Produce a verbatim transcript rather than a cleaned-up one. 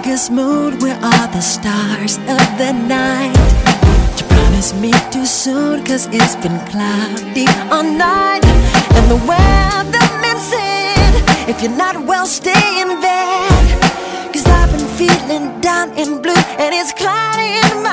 August moon, we're all the stars of the night. You promised me too soon, cause it's been cloudy all night. And the weatherman said, if you're not well, stay in bed, cause I've been feeling down and blue, and it's cloudy in my